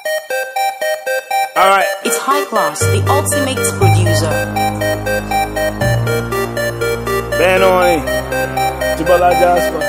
Alright. It's High Class, the ultimate producer. Ben on it. Jibola Jasper.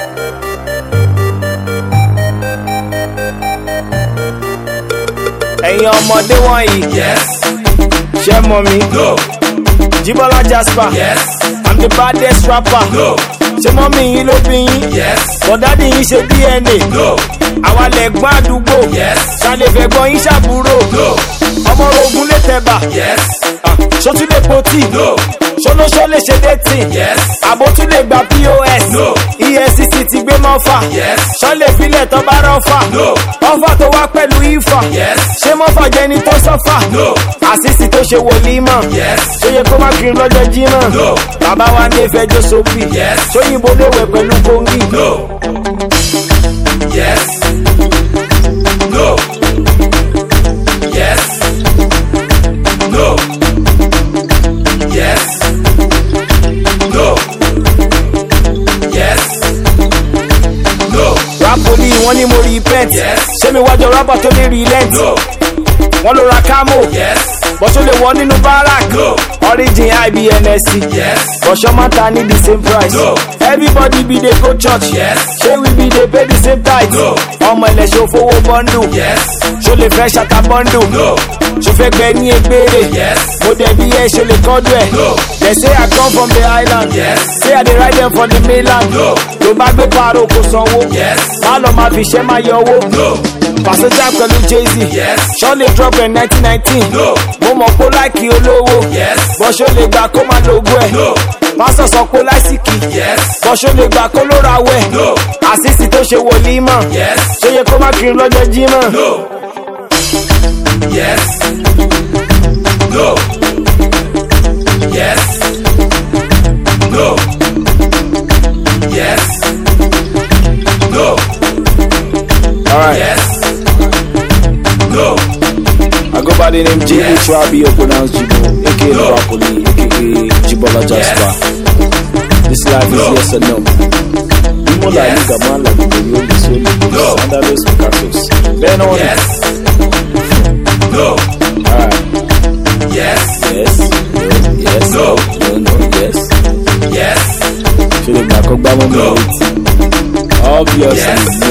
Ẹ̀yin ọmọdé wọ̀nyí. Yes. Ṣé mọ̀ mi? No. Jibola Jasper. Yes. I'm the baddest rapper. No. Ṣé mọ́mí yín ló bí yín? Yes. Bọ̀dádì yín ṣe DNA. No. Àwa lẹ̀gbọ́n àdúgbò. Yes. Ṣàlẹ̀fẹ̀ gbọ́n yín ṣàbúrò. No. Ọmọ ogun lè tẹ̀bà. Yes. Ṣó tún lè potí? No. Ṣolóṣó lè ṣe dating. Yes. Àbó tún lè gba POS. No. EFCC ti gbé mọ́fà. Yes. Ṣọ́lẹ̀ filẹ̀ tó bá rọ́fà. No. Ọfà tó wá pẹ̀lú ifá. Yes. Ṣé mọ́fà jẹni tó sọ́fà? No. Àṣìṣì tó ṣe wòlímọ̀. Yes. Ṣó yẹ kó má kiri lọ́jọ́ jímọ̀? No. Bàbá wa ní ìfẹ́jọ́ sóbì. Yes. Ṣóyìnbó léwẹ̀ pẹ̀lú kóńgì. No. Yes. No. Yes. No. Yes. No. Yes. No. Rapoli wọ́n ní mo repent. Yes. Ṣé mi wájọ rábà tó ní relent? No. Wọ́n ló ra kámò. Yes. Bọ́sọ́ lè wọ́ nínú barak. No. Origin IBNSC. Yes. Bọ́sọ́ máta ní the same price. No. Everybody be dey go church. Yes. Ṣé we be dey pay the same tithe? No. Ọmọ ilẹ̀ ṣo fowó bọ́ndù. Yes. Ṣo lè fẹ́ ṣaka bọ́ndù? No. Ṣo fẹ́ gbẹ ní egbére? Yes. Mo dẹ̀ bí ẹ ṣe lè kọ́dù ẹ̀. No. They say I come from the island. Yes. Say I dey ride them for the mainland. No. Tó bá gbé paro kò sanwó. Yes. Má lọ máa fi ṣẹ́ máa yọ owó. No. Pàṣẹjà pẹ̀lú Jay-Z. Yes. Ṣọ́lẹ̀ drop in 1919. No. Mo mọ̀ pé láìkí olówó. Yes. Bọ́ṣọ́ lè gbà kó máa lògùn ẹ̀. No. Pásọ̀ sọ pé láìsíkì. Yes. Bọ́ṣọ́ lè gbà kó ló ra wẹ̀. No. Àṣìṣì tó ṣe wòlímọ̀. Yes. Ṣé yẹ kó má kiri lọ́jọ́ jímọ̀? No. Yes. No. Yes. No. Yes. No. Alright. Yes. No. I go by the name J.H. Yes. Rabi, or pronounced Jibo, aka No. Rapoli, aka Jibola Jasper. This life No. is yes or no. Imo la Yes. liga man la liga yoli soli. No. Sandals Picatos. Ben on Yes. it. No. Alright. Yes. Yes. No. Yes. No. No. Yes. Yes. Should have back up by my No. Obviously. Yes. No.